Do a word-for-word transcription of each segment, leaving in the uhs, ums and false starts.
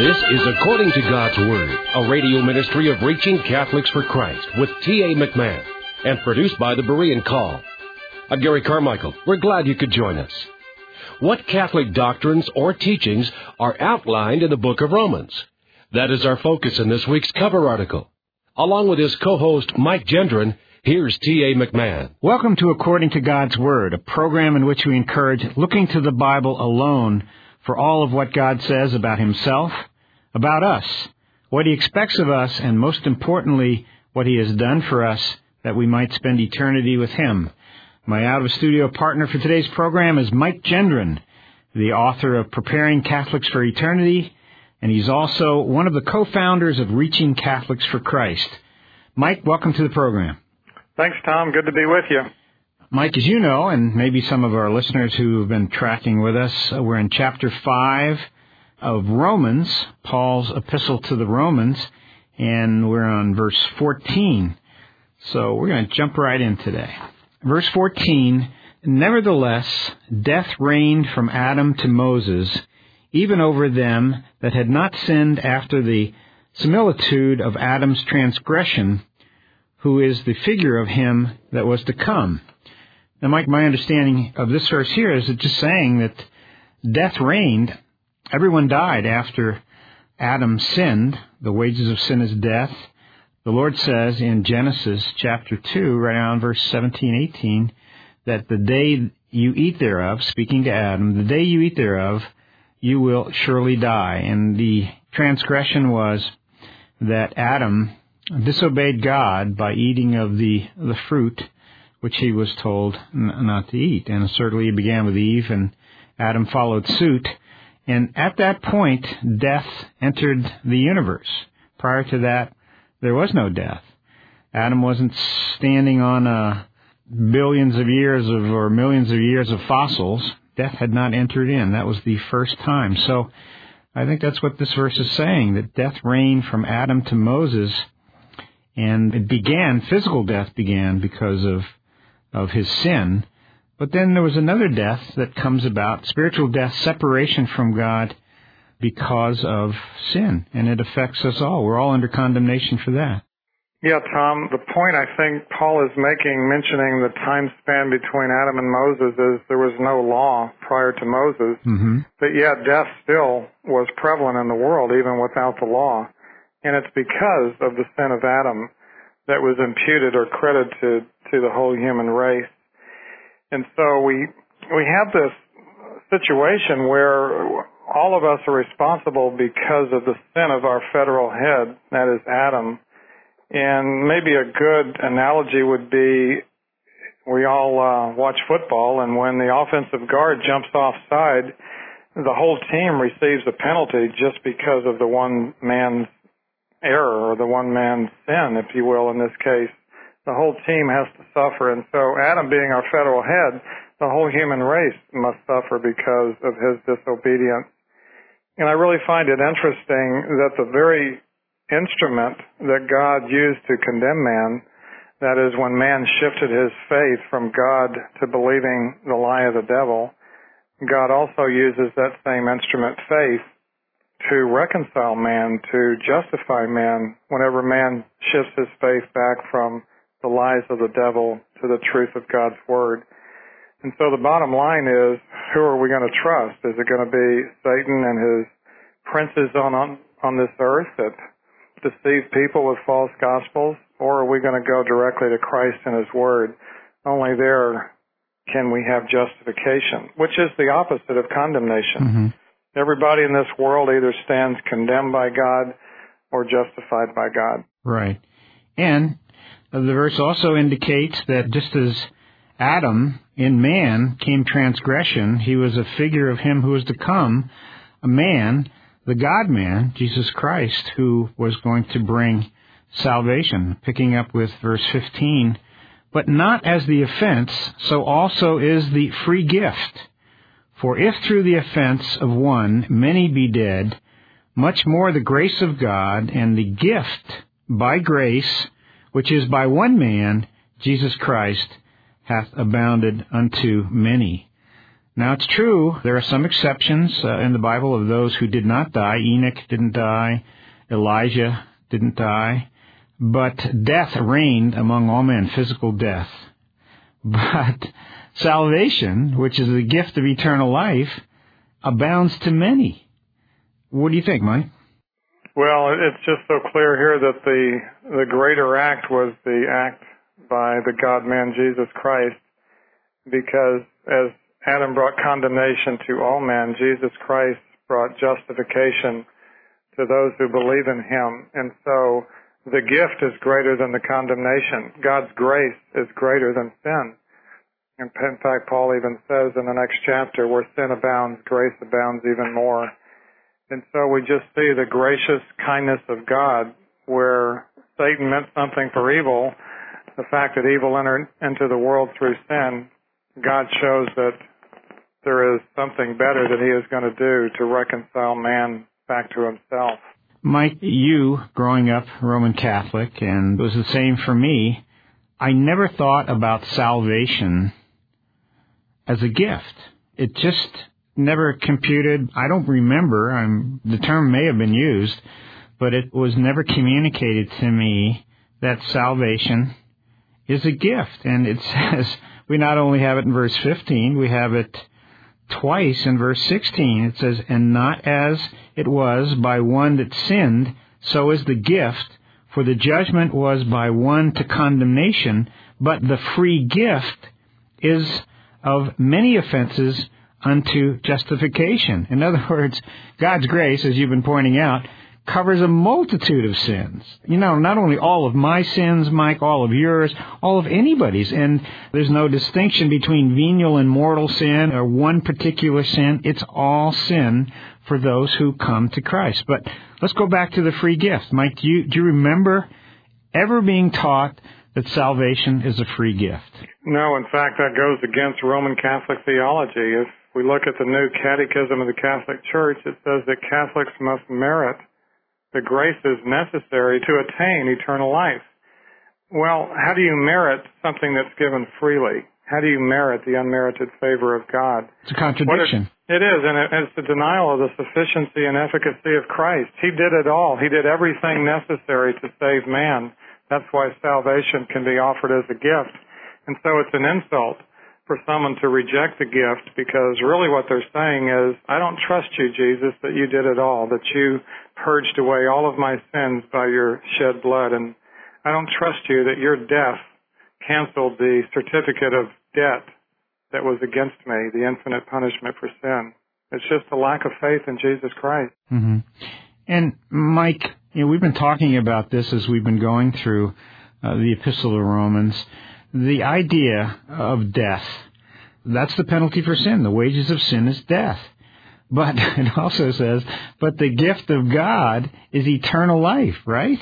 This is According to God's Word, a radio ministry of Reaching Catholics for Christ with T A McMahon, and produced by the Berean Call. I'm Gary Carmichael. We're glad you could join us. What Catholic doctrines or teachings are outlined in the book of Romans? That is our focus in this week's cover article. Along with his co-host, Mike Gendron, here's T A McMahon. Welcome to According to God's Word, a program in which we encourage looking to the Bible alone for all of what God says about Himself, about us, what He expects of us, and most importantly, what He has done for us that we might spend eternity with Him. My out-of-studio partner for today's program is Mike Gendron, the author of Preparing Catholics for Eternity, and he's also one of the co-founders of Reaching Catholics for Christ. Mike, welcome to the program. Thanks, Tom. Good to be with you. Mike, as you know, and maybe some of our listeners who have been tracking with us, we're in chapter five of Romans, Paul's epistle to the Romans, and we're on verse fourteen. So we're going to jump right in today. Verse fourteen, nevertheless, death reigned from Adam to Moses, even over them that had not sinned after the similitude of Adam's transgression, who is the figure of him that was to come. Now, Mike, my understanding of this verse here is it just saying that death reigned. Everyone died after Adam sinned. The wages of sin is death. The Lord says in Genesis chapter two, right around verse seventeen, eighteen, that the day you eat thereof, speaking to Adam, the day you eat thereof, you will surely die. And the transgression was that Adam disobeyed God by eating of the, the fruit which he was told n- not to eat. And certainly it began with Eve, and Adam followed suit. And at that point, death entered the universe. Prior to that, there was no death. Adam wasn't standing on uh, billions of years of or millions of years of fossils. Death had not entered in. That was the first time. So I think that's what this verse is saying, that death reigned from Adam to Moses, and it began, physical death began because of, of his sin. But then there was another death that comes about, spiritual death, separation from God because of sin, and it affects us all. We're all under condemnation for that. Yeah, Tom, the point I think Paul is making, mentioning the time span between Adam and Moses, is there was no law prior to Moses, mm-hmm. but yet death still was prevalent in the world, even without the law. And it's because of the sin of Adam that was imputed or credited to, to the whole human race. And so we we have this situation where all of us are responsible because of the sin of our federal head, that is Adam. And maybe a good analogy would be we all uh, watch football, and when the offensive guard jumps offside, the whole team receives a penalty just because of the one man's error, or the one man's sin, if you will, in this case. The whole team has to suffer. And so Adam being our federal head, the whole human race must suffer because of his disobedience. And I really find it interesting that the very instrument that God used to condemn man, that is when man shifted his faith from God to believing the lie of the devil, God also uses that same instrument, faith, to reconcile man, to justify man, whenever man shifts his faith back from the lies of the devil to the truth of God's Word. And so the bottom line is, who are we going to trust? Is it going to be Satan and his princes on, on, on this earth that deceive people with false gospels? Or are we going to go directly to Christ and His Word? Only there can we have justification, which is the opposite of condemnation. Mm-hmm. Everybody in this world either stands condemned by God or justified by God. Right. And the verse also indicates that just as Adam, in man, came transgression, he was a figure of him who was to come, a man, the God-man, Jesus Christ, who was going to bring salvation. Picking up with verse fifteen, but not as the offense, so also is the free gift. For if through the offense of one many be dead, much more the grace of God and the gift by grace, which is by one man, Jesus Christ, hath abounded unto many. Now, it's true, there are some exceptions uh, in the Bible of those who did not die. Enoch didn't die. Elijah didn't die. But death reigned among all men, physical death. But salvation, which is the gift of eternal life, abounds to many. What do you think, Mike? Well, it's just so clear here that the the greater act was the act by the God-man Jesus Christ, because as Adam brought condemnation to all men, Jesus Christ brought justification to those who believe in him. And so the gift is greater than the condemnation. God's grace is greater than sin. In fact, Paul even says in the next chapter, where sin abounds, grace abounds even more. And so we just see the gracious kindness of God, where Satan meant something for evil. The fact that evil entered into the world through sin, God shows that there is something better that he is going to do to reconcile man back to himself. Mike, you, growing up Roman Catholic, and it was the same for me, I never thought about salvation as a gift. It just never computed. I don't remember. I'm, the term may have been used, but it was never communicated to me that salvation is a gift. And it says, we not only have it in verse fifteen, we have it twice in verse sixteen. It says, and not as it was by one that sinned, so is the gift, for the judgment was by one to condemnation, but the free gift is of many offenses unto justification. In other words, God's grace, as you've been pointing out, covers a multitude of sins. You know, not only all of my sins, Mike, all of yours, all of anybody's. And there's no distinction between venial and mortal sin or one particular sin. It's all sin for those who come to Christ. But let's go back to the free gift. Mike, do you, do you remember ever being taught that salvation is a free gift? No, in fact, that goes against Roman Catholic theology. If we look at the new Catechism of the Catholic Church, it says that Catholics must merit the graces necessary to attain eternal life. Well, how do you merit something that's given freely? How do you merit the unmerited favor of God? It's a contradiction. It, it is, and it, it's the denial of the sufficiency and efficacy of Christ. He did it all. He did everything necessary to save man. That's why salvation can be offered as a gift. And so it's an insult for someone to reject the gift, because really what they're saying is, I don't trust you, Jesus, that you did it all, that you purged away all of my sins by your shed blood, and I don't trust you that your death canceled the certificate of debt that was against me, the infinite punishment for sin. It's just a lack of faith in Jesus Christ. Mm-hmm. And Mike, you know, we've been talking about this as we've been going through uh, the Epistle of Romans. The idea of death, that's the penalty for sin. The wages of sin is death. But it also says, but the gift of God is eternal life, right?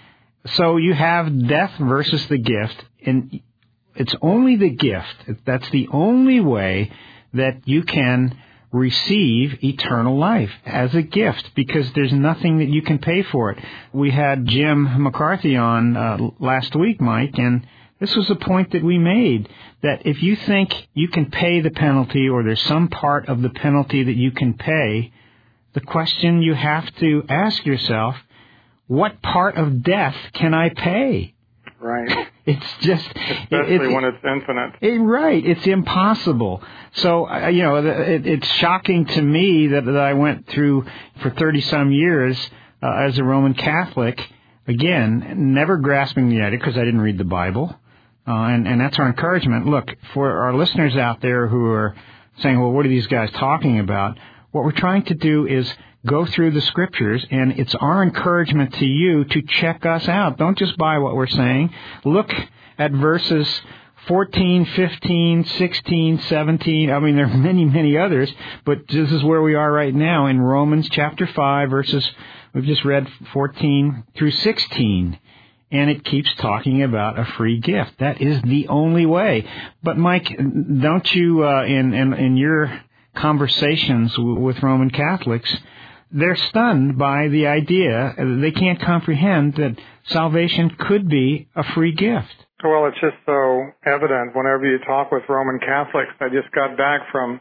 So you have death versus the gift, and it's only the gift. That's the only way that you can receive eternal life, as a gift, because there's nothing that you can pay for it. We had Jim McCarthy on uh, last week, Mike, and this was a point that we made, that if you think you can pay the penalty, or there's some part of the penalty that you can pay, the question you have to ask yourself, what part of death can I pay? Right. It's just... Especially it's, when it's infinite. It, right. It's impossible. So, uh, you know, it, it's shocking to me that, that I went through for thirty-some years uh, as a Roman Catholic, again, never grasping the idea, because I didn't read the Bible. Uh, and, and that's our encouragement. Look, for our listeners out there who are saying, well, what are these guys talking about? What we're trying to do is go through the Scriptures, and it's our encouragement to you to check us out. Don't just buy what we're saying. Look at verses fourteen, fifteen, sixteen, seventeen. I mean, there are many, many others, but this is where we are right now in Romans chapter five, verses, we've just read fourteen through sixteen. And it keeps talking about a free gift. That is the only way. But Mike, don't you, uh, in, in, in your conversations w- with Roman Catholics, they're stunned by the idea, they can't comprehend that salvation could be a free gift. Well, it's just so evident whenever you talk with Roman Catholics. I just got back from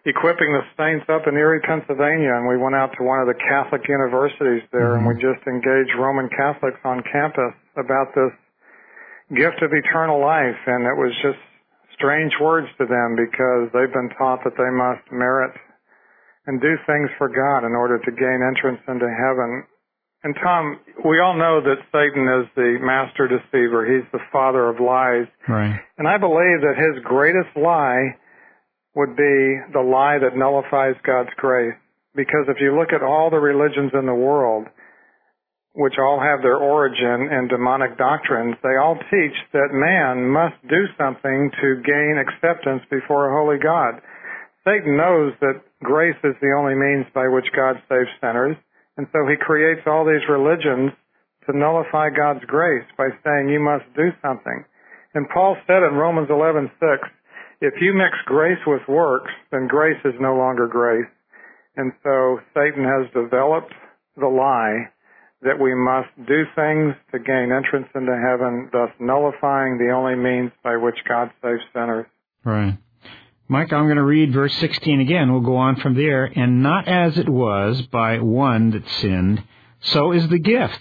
equipping the saints up in Erie, Pennsylvania, and we went out to one of the Catholic universities there, mm-hmm. and we just engaged Roman Catholics on campus about this gift of eternal life, and it was just strange words to them because they've been taught that they must merit and do things for God in order to gain entrance into heaven. And Tom, we all know that Satan is the master deceiver. He's the father of lies. Right. And I believe that his greatest lie would be the lie that nullifies God's grace. Because if you look at all the religions in the world, which all have their origin in demonic doctrines, they all teach that man must do something to gain acceptance before a holy God. Satan knows that grace is the only means by which God saves sinners, and so he creates all these religions to nullify God's grace by saying you must do something. And Paul said in Romans eleven six, if you mix grace with works, then grace is no longer grace. And so Satan has developed the lie that we must do things to gain entrance into heaven, thus nullifying the only means by which God saves sinners. Right. Mike, I'm going to read verse sixteen again. We'll go on from there. And not as it was by one that sinned, so is the gift.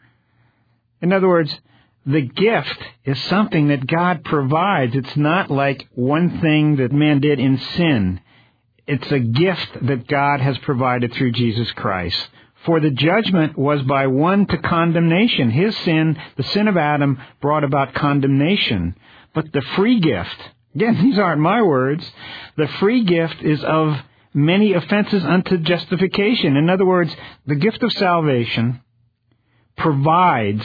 In other words, the gift is something that God provides. It's not like one thing that man did in sin. It's a gift that God has provided through Jesus Christ. For the judgment was by one to condemnation. His sin, the sin of Adam, brought about condemnation. But the free gift, again, these aren't my words, the free gift is of many offenses unto justification. In other words, the gift of salvation provides,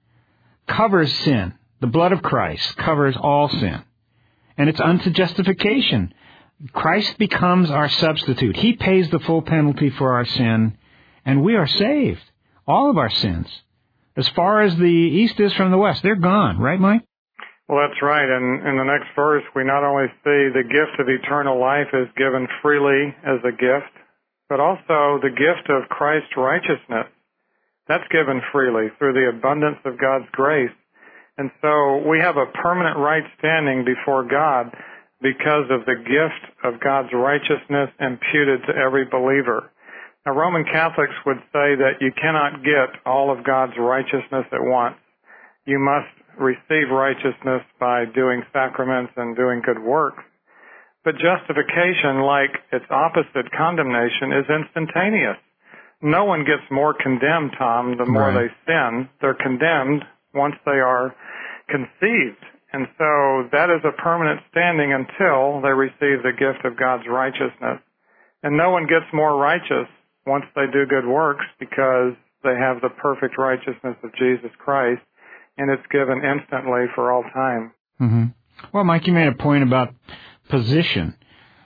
covers sin. The blood of Christ covers all sin. And it's unto justification. Christ becomes our substitute. He pays the full penalty for our sin, and we are saved. All of our sins. As far as the east is from the west, they're gone. Right, Mike? Well, that's right. And in the next verse, we not only see the gift of eternal life is given freely as a gift, but also the gift of Christ's righteousness. That's given freely through the abundance of God's grace. And so we have a permanent right standing before God because of the gift of God's righteousness imputed to every believer. Now, Roman Catholics would say that you cannot get all of God's righteousness at once. You must receive righteousness by doing sacraments and doing good works. But justification, like its opposite, condemnation, is instantaneous. No one gets more condemned, Tom, the more right. they sin. They're condemned once they are conceived. And so that is a permanent standing until they receive the gift of God's righteousness. And no one gets more righteous once they do good works because they have the perfect righteousness of Jesus Christ, and it's given instantly for all time. Mm-hmm. Well, Mike, you made a point about position.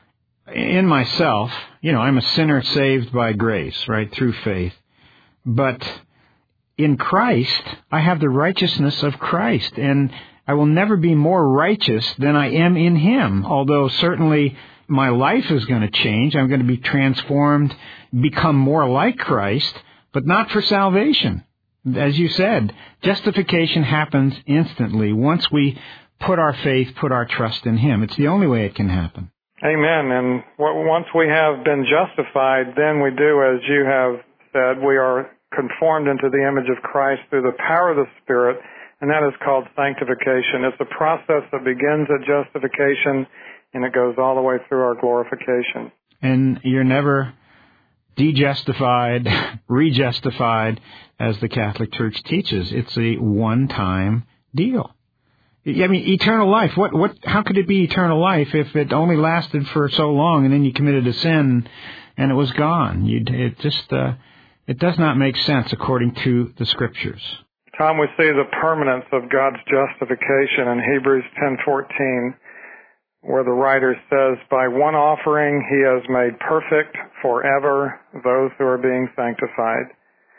In myself, you know, I'm a sinner saved by grace, right, through faith. But in Christ, I have the righteousness of Christ, and I will never be more righteous than I am in Him, although certainly my life is going to change. I'm going to be transformed, become more like Christ, but not for salvation. As you said, justification happens instantly once we put our faith, put our trust in Him. It's the only way it can happen. Amen. And once we have been justified, then we do, as you have said, we are conformed into the image of Christ through the power of the Spirit, and that is called sanctification. It's a process that begins at justification, and it goes all the way through our glorification. And you're never de-justified, re-justified, as the Catholic Church teaches. It's a one-time deal. I mean, eternal life. What? What? How could it be eternal life if it only lasted for so long, and then you committed a sin, and it was gone? You'd, it just uh, it does not make sense according to the Scriptures. Tom, we see the permanence of God's justification in Hebrews ten fourteen, where the writer says, "By one offering He has made perfect forever those who are being sanctified."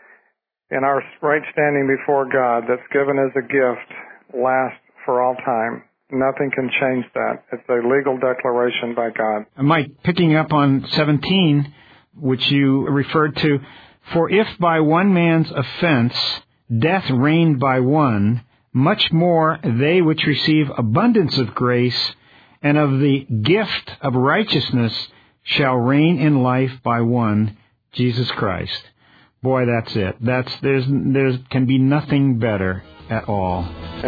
In our right standing before God, that's given as a gift, lasts for all time. Nothing can change that. It's a legal declaration by God. Mike, picking up on seventeen, which you referred to, for if by one man's offense death reigned by one, much more they which receive abundance of grace and of the gift of righteousness shall reign in life by one, Jesus Christ. Boy, that's it. That's there's there's can be nothing better at all.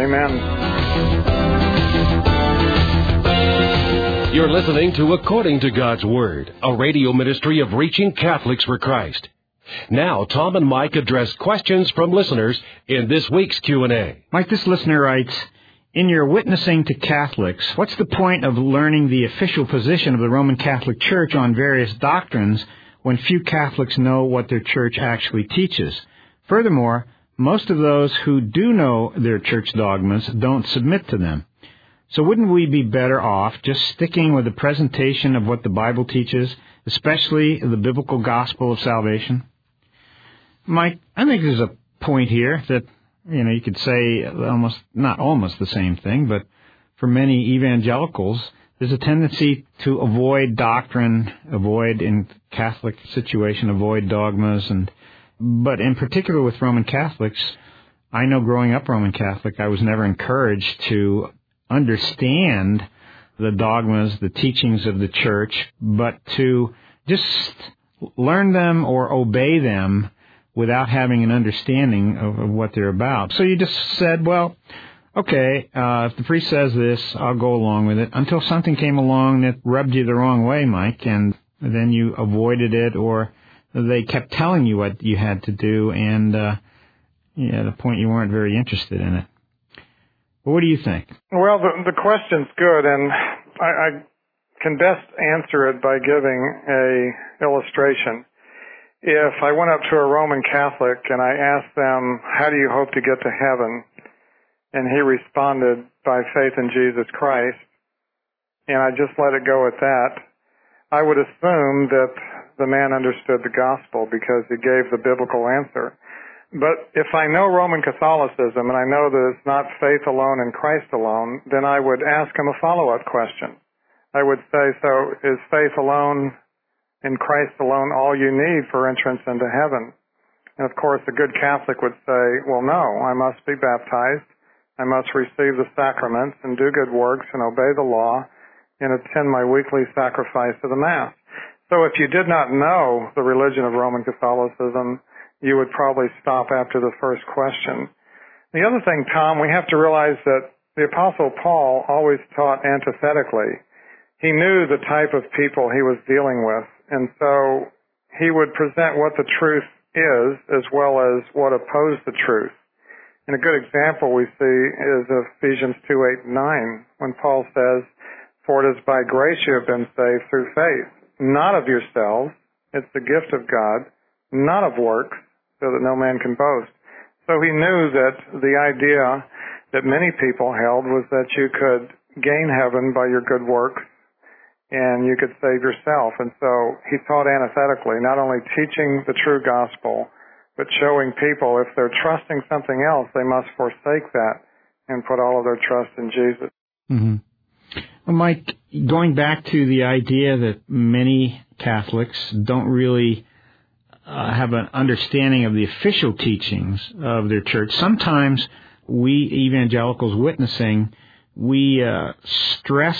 Amen. You're listening to According to God's Word, a radio ministry of Reaching Catholics for Christ. Now, Tom and Mike address questions from listeners in this week's Q and A. Mike, this listener writes, in your witnessing to Catholics, what's the point of learning the official position of the Roman Catholic Church on various doctrines when few Catholics know what their church actually teaches? Furthermore, most of those who do know their church dogmas don't submit to them. So wouldn't we be better off just sticking with the presentation of what the Bible teaches, especially the biblical gospel of salvation? Mike, I think there's a point here that, you know, you could say almost, not almost the same thing, but for many evangelicals, there's a tendency to avoid doctrine, avoid in Catholic situation, avoid dogmas, and but in particular with Roman Catholics, I know growing up Roman Catholic, I was never encouraged to understand the dogmas, the teachings of the church, but to just learn them or obey them without having an understanding of, of what they're about. So you just said, well, okay, uh, if the priest says this, I'll go along with it, until something came along that rubbed you the wrong way, Mike, and then you avoided it, or they kept telling you what you had to do, and uh, yeah, at a point you weren't very interested in it. Well, what do you think? Well, the, the question's good, and I, I can best answer it by giving a illustration. If I went up to a Roman Catholic and I asked them, how do you hope to get to heaven? And he responded, by faith in Jesus Christ, and I just let it go at that, I would assume that the man understood the gospel because he gave the biblical answer. But if I know Roman Catholicism and I know that it's not faith alone in Christ alone, then I would ask him a follow-up question. I would say, so is faith alone in Christ alone all you need for entrance into heaven? And of course, a good Catholic would say, well, no, I must be baptized, I must receive the sacraments and do good works and obey the law and attend my weekly sacrifice of the Mass. So if you did not know the religion of Roman Catholicism, you would probably stop after the first question. The other thing, Tom, we have to realize that the Apostle Paul always taught antithetically. He knew the type of people he was dealing with, and so he would present what the truth is as well as what opposed the truth. And a good example we see is Ephesians two, eight, and nine, when Paul says, for it is by grace you have been saved through faith, not of yourselves, it's the gift of God, not of works, so that no man can boast. So he knew that the idea that many people held was that you could gain heaven by your good works and you could save yourself. And so he taught antithetically, not only teaching the true gospel, but showing people if they're trusting something else, they must forsake that and put all of their trust in Jesus. Mm-hmm. Well, Mike, going back to the idea that many Catholics don't really uh, have an understanding of the official teachings of their church, sometimes we evangelicals witnessing, we uh, stress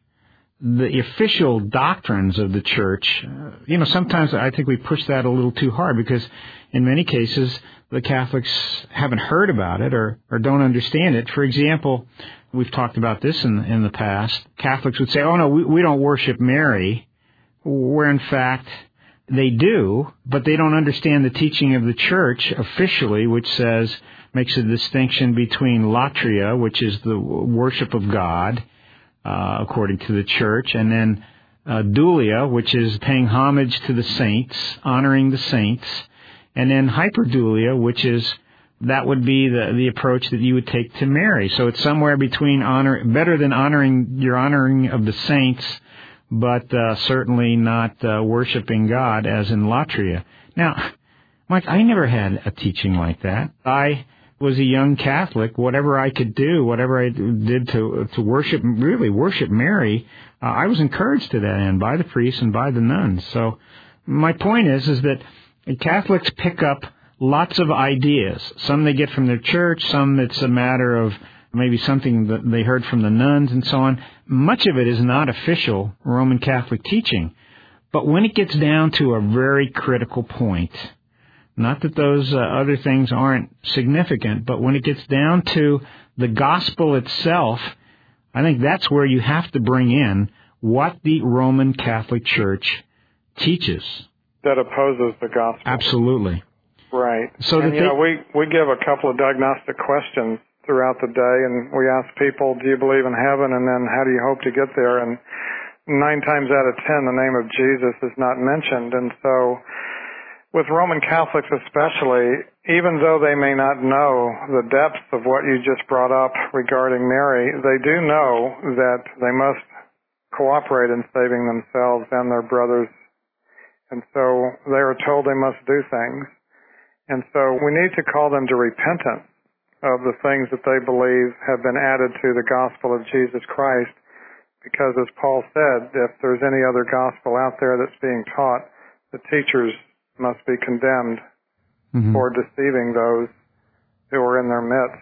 the official doctrines of the church. Uh, you know, sometimes I think we push that a little too hard because in many cases the Catholics haven't heard about it or, or don't understand it. For example, we've talked about this in, in the past. Catholics would say, oh, no, we, we don't worship Mary, where in fact they do, but they don't understand the teaching of the church officially, which says, makes a distinction between latria, which is the worship of God, uh, according to the church, and then uh, dulia, which is paying homage to the saints, honoring the saints, and then hyperdulia, which is that would be the the approach that you would take to Mary. So it's somewhere between honor, better than honoring your honoring of the saints, but uh, certainly not uh, worshiping God as in latria. Now, Mike, I never had a teaching like that. I was a young Catholic. Whatever I could do, whatever I did to to worship, really worship Mary, uh, I was encouraged to that end by the priests and by the nuns. So my point is, is that Catholics pick up lots of ideas. Some they get from their church, some it's a matter of maybe something that they heard from the nuns and so on. Much of it is not official Roman Catholic teaching. But when it gets down to a very critical point, not that those uh, other things aren't significant, but when it gets down to the gospel itself, I think that's where you have to bring in what the Roman Catholic Church teaches. That opposes the gospel. Absolutely. Right. So and, that you they, know, we, we give a couple of diagnostic questions throughout the day, and we ask people, do you believe in heaven, and then how do you hope to get there? And nine times out of ten, the name of Jesus is not mentioned. And so with Roman Catholics especially, even though they may not know the depths of what you just brought up regarding Mary, they do know that they must cooperate in saving themselves and their brothers. And so they are told they must do things. And so we need to call them to repentance of the things that they believe have been added to the gospel of Jesus Christ. Because as Paul said, if there's any other gospel out there that's being taught, the teachers must be condemned mm-hmm. for deceiving those who are in their midst.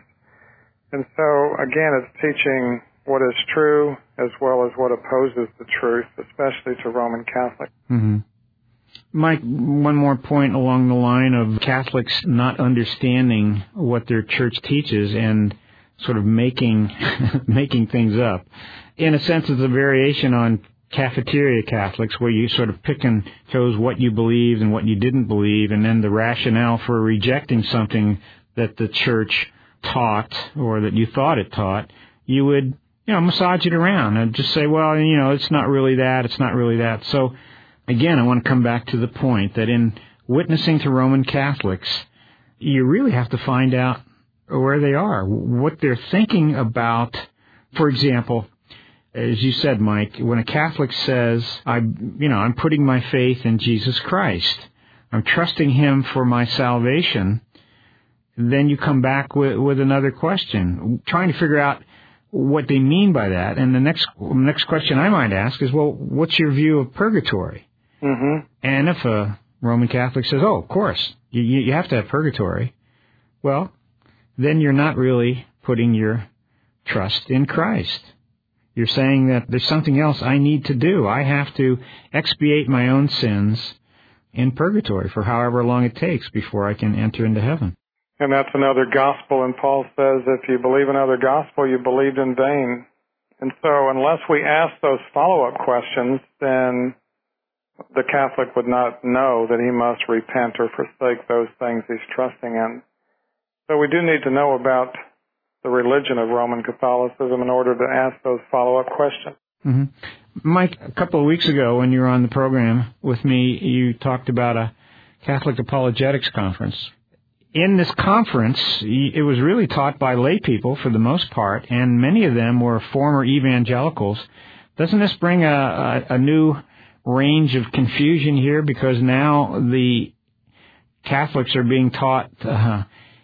And so, again, it's teaching what is true as well as what opposes the truth, especially to Roman Catholics. Mm-hmm. Mike, one more point along the line of Catholics not understanding what their church teaches and sort of making making things up. In a sense, it's a variation on cafeteria Catholics, where you sort of pick and chose what you believed and what you didn't believe, and then the rationale for rejecting something that the church taught or that you thought it taught, you would, you know, massage it around and just say, well, you know, it's not really that, it's not really that. So, again, I want to come back to the point that in witnessing to Roman Catholics, you really have to find out where they are, what they're thinking about. For example, as you said, Mike, when a Catholic says, I, you know, I'm putting my faith in Jesus Christ, I'm trusting Him for my salvation, then you come back with, with another question, trying to figure out what they mean by that. And the next next question I might ask is, well, what's your view of purgatory? Mm-hmm. And if a Roman Catholic says, oh, of course, you, you have to have purgatory, well, then you're not really putting your trust in Christ. You're saying that there's something else I need to do. I have to expiate my own sins in purgatory for however long it takes before I can enter into heaven. And that's another gospel, and Paul says if you believe another gospel, you believed in vain. And so unless we ask those follow-up questions, then the Catholic would not know that he must repent or forsake those things he's trusting in. So we do need to know about the religion of Roman Catholicism in order to ask those follow-up questions. Mm-hmm. Mike, a couple of weeks ago when you were on the program with me, you talked about a Catholic Apologetics Conference. In this conference, it was really taught by lay people for the most part, and many of them were former evangelicals. Doesn't this bring a, a, a new range of confusion here? Because now the Catholics are being taught uh,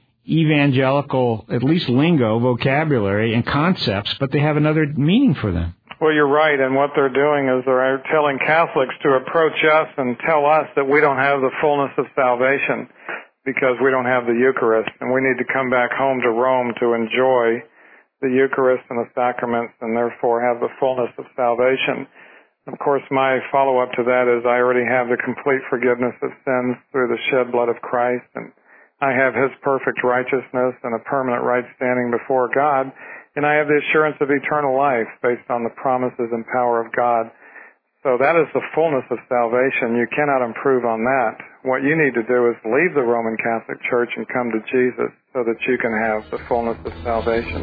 evangelical, at least lingo, vocabulary, and concepts, but they have another meaning for them. Well, you're right, and what they're doing is they're telling Catholics to approach us and tell us that we don't have the fullness of salvation because we don't have the Eucharist, and we need to come back home to Rome to enjoy the Eucharist and the sacraments and therefore have the fullness of salvation. Of course, my follow-up to that is I already have the complete forgiveness of sins through the shed blood of Christ, and I have His perfect righteousness and a permanent right standing before God, and I have the assurance of eternal life based on the promises and power of God. So that is the fullness of salvation. You cannot improve on that. What you need to do is leave the Roman Catholic Church and come to Jesus so that you can have the fullness of salvation.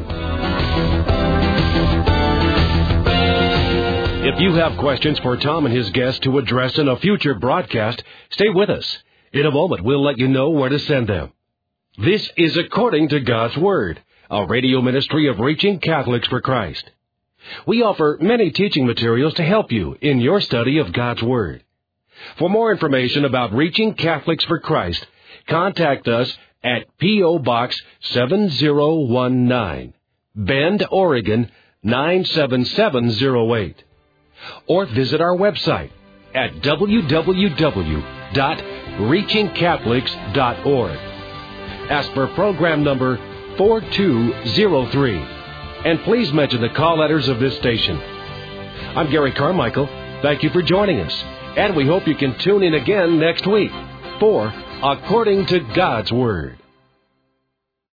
If you have questions for Tom and his guests to address in a future broadcast, stay with us. In a moment, we'll let you know where to send them. This is According to God's Word, a radio ministry of Reaching Catholics for Christ. We offer many teaching materials to help you in your study of God's Word. For more information about Reaching Catholics for Christ, contact us at P O. Box seven zero one nine, Bend, Oregon nine seven seven zero eight. Or visit our website at w w w dot reaching catholics dot org. Ask for program number four two zero three, and please mention the call letters of this station. I'm Gary Carmichael. Thank you for joining us, And we hope you can tune in again next week for According to God's Word.